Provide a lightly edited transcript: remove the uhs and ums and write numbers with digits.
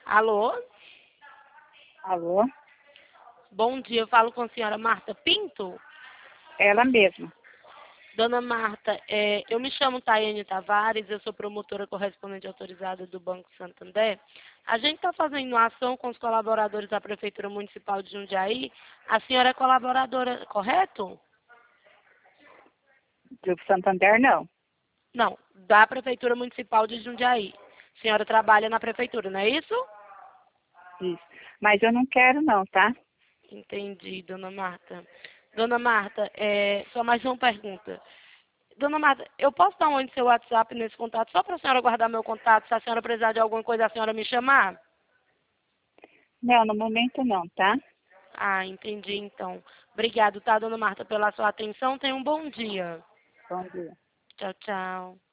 Alô? Alô? Bom dia, eu falo com a senhora Marta Pinto. Ela mesma. Dona Marta, eu me chamo Taiane Tavares, eu sou promotora correspondente autorizada do Banco Santander. A gente está fazendo uma ação com os colaboradores da Prefeitura Municipal de Jundiaí. A senhora é colaboradora, correto? Do Santander, não. Não, da Prefeitura Municipal de Jundiaí. A senhora trabalha na Prefeitura, não é isso? Isso. Mas eu não quero, não, tá? Entendi, dona Marta. Dona Marta, só mais uma pergunta. Dona Marta, eu posso dar onde seu WhatsApp nesse contato, só para a senhora guardar meu contato, se a senhora precisar de alguma coisa, a senhora me chamar? Não, no momento não, tá? Ah, entendi, então. Obrigado, tá, dona Marta, pela sua atenção. Tenha um bom dia. Bom dia. Tchau, tchau.